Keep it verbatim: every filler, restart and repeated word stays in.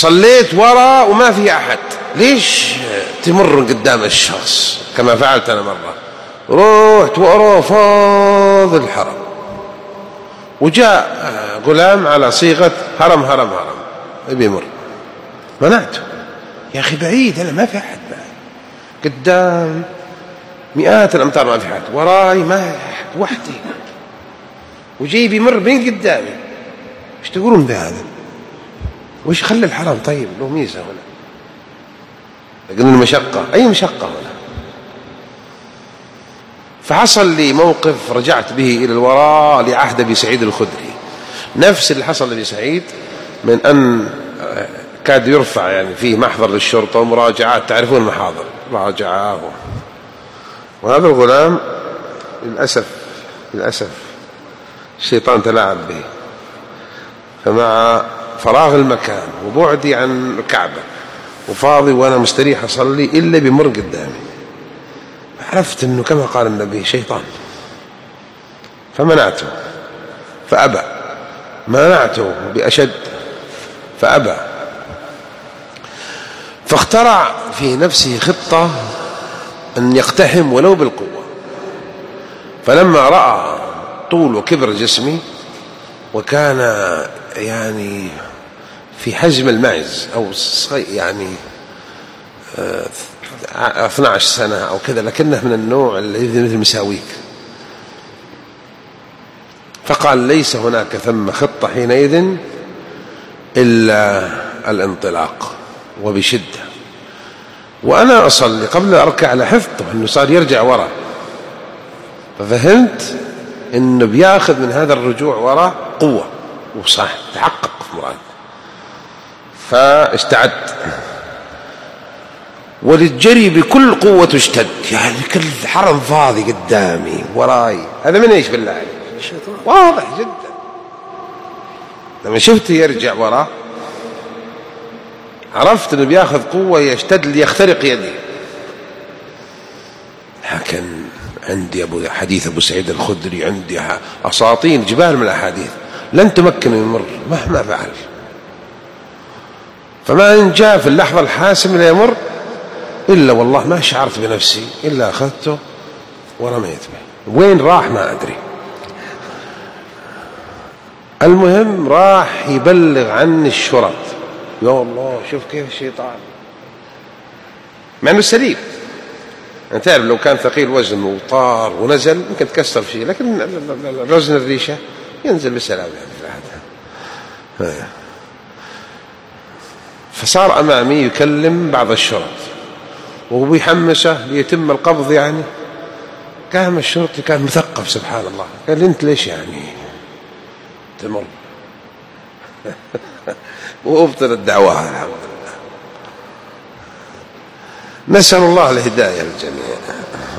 صليت وراء وما في أحد، ليش تمر قدام الشخص كما فعلت أنا مرة؟ روحت وراء فاض الحرم، وجاء غلام على صيغة هرم هرم هرم يبي يمر، منعته. يا أخي بعيد، أنا ما في أحد معي، قدام مئات الأمتار ما في أحد، وراي ما في أحد، وحدي، وجاي بيمر بين قدامي. ايش تقولون بهذا؟ وش خلي الحرام طيب له ميزة هنا؟ يقولون مشقة، أي مشقة هنا؟ فحصل لي موقف رجعت به إلى الوراء لعهد أبي سعيد الخدري، نفس اللي حصل لأبي سعيد، من أن كاد يرفع يعني فيه محضر للشرطة ومراجعات، تعرفون المحاضر، مراجعة. وهذا الغلام للأسف للأسف الشيطان تلاعب به، فمع فراغ المكان وبعدي عن الكعبة وفاضي وأنا مستريح أصلي إلا بمر قدامي، عرفت أنه كما قال النبي شيطان، فمنعته فأبى، منعته بأشد فأبى، فاخترع في نفسه خطة أن يقتحم ولو بالقوة. فلما رأى طول وكبر جسمي وكان يعني في حجم المعز أو يعني اثنتي عشرة سنة أو كذا، لكنه من النوع الذي مثل مساويك، فقال ليس هناك ثم خطة حينئذ إلا الانطلاق وبشدة. وأنا أصلي قبل أركع لاحظته أنه صار يرجع وراء، ففهمت أنه بياخذ من هذا الرجوع وراء قوة، وصح تحقق في مراد، فاستعد وللجري بكل قوة اشتد، يعني كل حرم فاضي قدامي وراي، هذا من ايش بالله عليك؟ الشيطان، واضح جدا. لما شفته يرجع وراء عرفت انه بياخذ قوة يشتد ليخترق يدي. لكن عندي أبو حديث أبو سعيد الخدري، عندي أساطين جبال من الأحاديث لن تمكن يمر مهما فعل، فما إن جاء في اللحظة الحاسمة لا يمر إلا والله ما شعرت بنفسي إلا أخذته ورميت به، وين راح ما أدري. المهم راح يبلغ عني الشرط، يا الله شوف كيف الشيطان، مع أنه سليم، أنت تعرف لو كان ثقيل وزن وطار ونزل يمكن تكسر فيه، لكن الوزن الريشة ينزل بسلام يعني. فصار أمامي يكلم بعض الشرط وهو بيحمسه ليتم القبض، يعني كان الشرطي كان مثقف سبحان الله، قال لي أنت ليش يعني تمر وأبطل الدعوة. الحمد لله، نسأل الله الهداية للجميع.